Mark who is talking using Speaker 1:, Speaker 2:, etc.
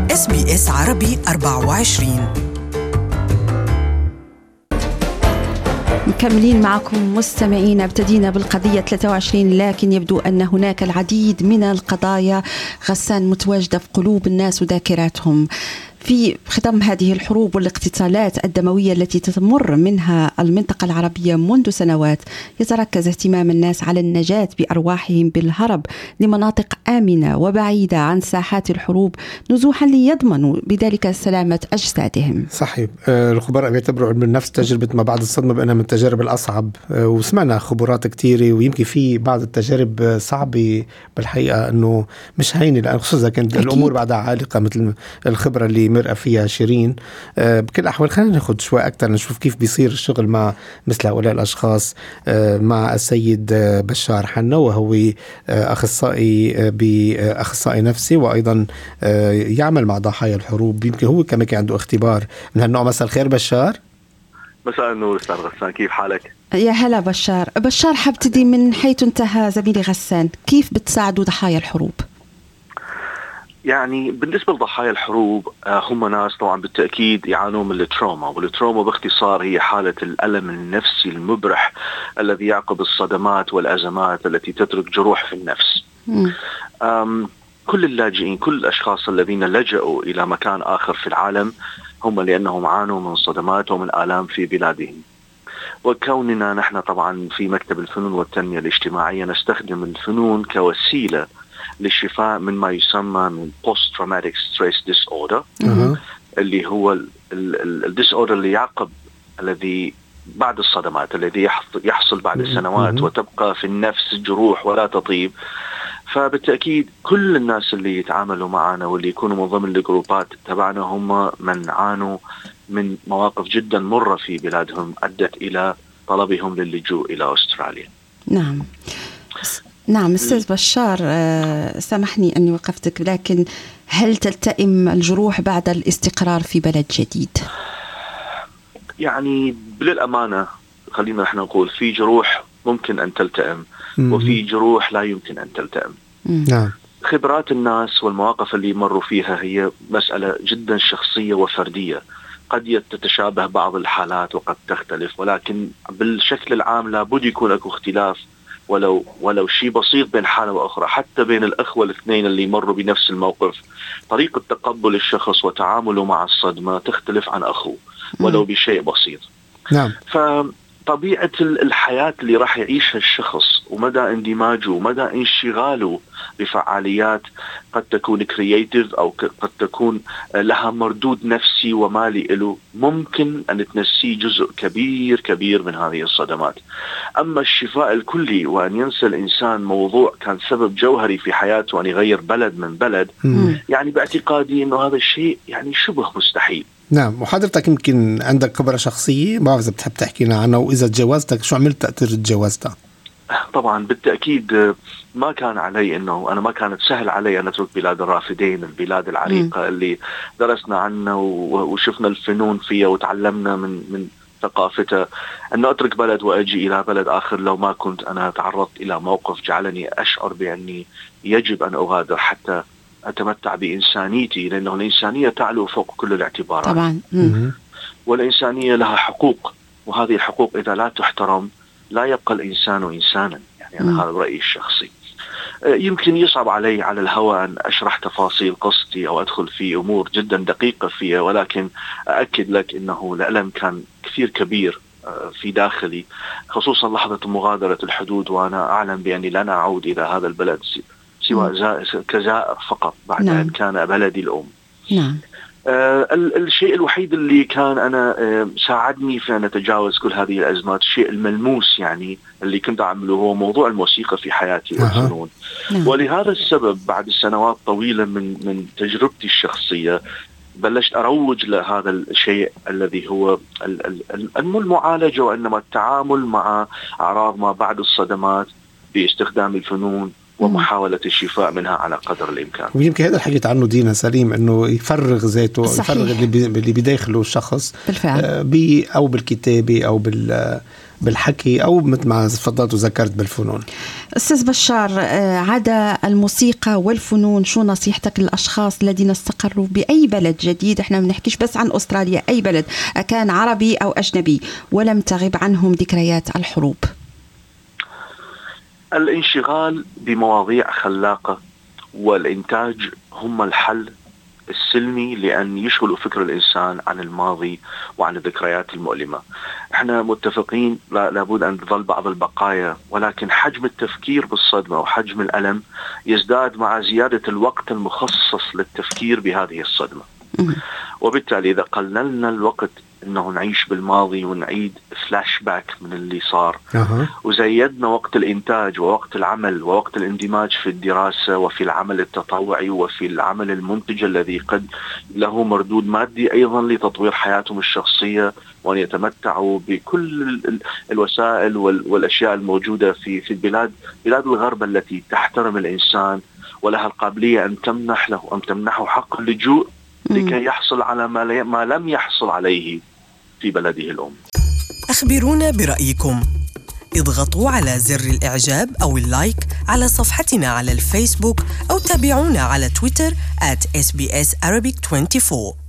Speaker 1: SBS عربي 24.
Speaker 2: مكملين معكم مستمعين. ابتدينا بالقضية 23، لكن يبدو أن هناك العديد من القضايا غسان متواجدة في قلوب الناس وذاكراتهم. في ختام هذه الحروب والاقتتالات الدموية التي تمر منها المنطقة العربية منذ سنوات، يتركز اهتمام الناس على النجاة بأرواحهم بالهرب لمناطق آمنة وبعيدة عن ساحات الحروب، نزوحا ليضمنوا بذلك سلامة أجسادهم.
Speaker 3: صحيح. الخبراء بيعتبروا علم النفس تجربة ما بعد الصدمة بأنها من التجارب الأصعب، وسمعنا خبرات كتيرة، ويمكن في بعض التجارب صعبة بالحقيقة أنه مش هينة، لأن خصوصا كانت الأمور بعدها عالقة مثل الخبرة اللي مرأة فيها شيرين. بكل الأحوال خلينا ناخد شوي أكتر نشوف كيف بيصير الشغل مع مثل هؤلاء الأشخاص، مع السيد بشار حنا، وهو أخصائي نفسي، وأيضا يعمل مع ضحايا الحروب. يمكن هو كمان كان عنده اختبار من هالنوع. مساء الخير بشار.
Speaker 4: مساء النور أستاذ غسان، كيف حالك؟
Speaker 2: يا هلا بشار. حبتدي من حيث انتهى زميلي غسان، كيف بتساعدوا ضحايا الحروب؟
Speaker 4: يعني بالنسبة لضحايا الحروب هم ناس طبعا بالتأكيد يعانون من التروما، والتروما باختصار هي حالة الألم النفسي المبرح الذي يعقب الصدمات والأزمات التي تترك جروح في النفس. كل اللاجئين، كل الأشخاص الذين لجأوا إلى مكان آخر في العالم هم لأنهم عانوا من صدمات ومن آلام في بلادهم. وكوننا نحن طبعا في مكتب الفنون والتنمية الاجتماعية نستخدم الفنون كوسيلة للشفاء من ما يسمى من Post Traumatic Stress Disorder، اللي هو الديسوردر اللي يعقب الذي بعد الصدمات، الذي يحصل بعد السنوات وتبقى في النفس جروح ولا تطيب. فبالتأكيد كل الناس اللي يتعاملوا معنا واللي يكونوا من ضمن الجروبات تبعنا هم من عانوا من مواقف جدا مرة في بلادهم أدت إلى طلبهم للجوء إلى أستراليا.
Speaker 2: نعم أستاذ بشار، سامحني أني وقفتك، لكن هل تلتئم الجروح بعد الاستقرار في بلد جديد؟
Speaker 4: يعني للأمانة خلينا نحن نقول في جروح ممكن أن تلتئم وفي جروح لا يمكن أن تلتئم.
Speaker 3: نعم.
Speaker 4: خبرات الناس والمواقف اللي مروا فيها هي مسألة جدا شخصية وفردية، قد تتشابه بعض الحالات وقد تختلف، ولكن بالشكل العام لابد يكون اكو اختلاف ولو شيء بسيط بين حالة وأخرى. حتى بين الأخوة الاثنين اللي مروا بنفس الموقف طريقة تقبل الشخص وتعامله مع الصدمة تختلف عن أخوه ولو بشيء بسيط.
Speaker 3: نعم.
Speaker 4: فطبيعة الحياة اللي راح يعيشها الشخص ومدى اندماجه ومدى انشغاله بفعاليات قد تكون كرياتيف أو قد تكون لها مردود نفسي ومالي له، ممكن أن تنسيه جزء كبير كبير من هذه الصدمات. أما الشفاء الكلي وأن ينسى الإنسان موضوع كان سبب جوهري في حياته، أن يغير بلد من بلد، يعني باعتقادي أنه هذا الشيء يعني شبه مستحيل.
Speaker 3: نعم. وحضرتك يمكن عندك خبرة شخصية، ما بعرف إذا بتحب تحكي لنا عنها، وإذا تجاوزتك شو عملت تأثير تجاوزتها؟
Speaker 4: طبعا بالتأكيد ما كان علي أنه أنا ما كانت سهل علي أن أترك بلاد الرافدين، البلاد العريقة اللي درسنا عنها وشفنا الفنون فيها وتعلمنا من ثقافتها، أن أترك بلد وأجي إلى بلد آخر لو ما كنت أنا تعرضت إلى موقف جعلني أشعر بأني يجب أن أغادر حتى أتمتع بإنسانيتي، لأنه الإنسانية تعلو فوق كل الاعتبارات
Speaker 2: طبعا.
Speaker 4: والإنسانية لها حقوق، وهذه الحقوق إذا لا تحترم لا يبقى الإنسان إنسانا. يعني أنا هذا رأيي الشخصي. يمكن يصعب علي على الهواء أن أشرح تفاصيل قصتي أو أدخل في أمور جدا دقيقة فيها، ولكن أأكد لك أنه الألم كان كثير كبير في داخلي، خصوصا لحظة مغادرة الحدود وأنا أعلم بأني لن أعود إلى هذا البلد سوى كزائر فقط بعد أن كان بلدي الأم.
Speaker 2: نعم.
Speaker 4: الشيء الوحيد اللي كان أنا ساعدني في أن أتجاوز كل هذه الأزمات، الشيء الملموس يعني اللي كنت أعمله هو موضوع الموسيقى في حياتي والفنون. ولهذا السبب بعد سنوات طويلة من تجربتي الشخصية بلشت أروج لهذا الشيء الذي هو المعالجة، وإنما التعامل مع أعراض ما بعد الصدمات باستخدام الفنون ومحاولة الشفاء منها على قدر الإمكان.
Speaker 3: ويمكن هذا الحكيت عنه دينا سليم، أنه يفرغ ذاته،
Speaker 2: صحيح.
Speaker 3: يفرغ اللي بداخله الشخص
Speaker 2: بالفعل.
Speaker 3: أو بالكتابة أو بالحكي أو مثل ما تفضلت وذكرت بالفنون.
Speaker 2: أستاذ بشار، عدا الموسيقى والفنون، شو نصيحتك للأشخاص الذين استقروا بأي بلد جديد؟ احنا ما بنحكيش بس عن أستراليا، أي بلد كان عربي أو أجنبي ولم تغب عنهم ذكريات الحروب.
Speaker 4: الانشغال بمواضيع خلاقة والإنتاج هم الحل السلمي لأن يشغلوا فكر الإنسان عن الماضي وعن الذكريات المؤلمة. احنا متفقين لابد أن تظل بعض البقايا، ولكن حجم التفكير بالصدمة وحجم الألم يزداد مع زيادة الوقت المخصص للتفكير بهذه الصدمة. وبالتالي إذا قللنا الوقت إنه نعيش بالماضي ونعيد فلاش باك من اللي صار، وزيدنا وقت الإنتاج ووقت العمل ووقت الاندماج في الدراسة وفي العمل التطوعي وفي العمل المنتج الذي قد له مردود مادي أيضا لتطوير حياتهم الشخصية، وأن يتمتعوا بكل الوسائل والأشياء الموجودة في بلاد الغرب التي تحترم الإنسان ولها القابلية أن تمنحه حق اللجوء لكي يحصل على ما لم يحصل عليه في بلده الأم.
Speaker 1: أخبرونا برأيكم، اضغطوا على زر الإعجاب أو اللايك على صفحتنا على الفيسبوك أو تابعونا على تويتر @SBS Arabic 24.